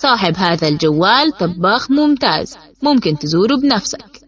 صاحب هذا الجوال طباخ ممتاز، ممكن تزوره بنفسك.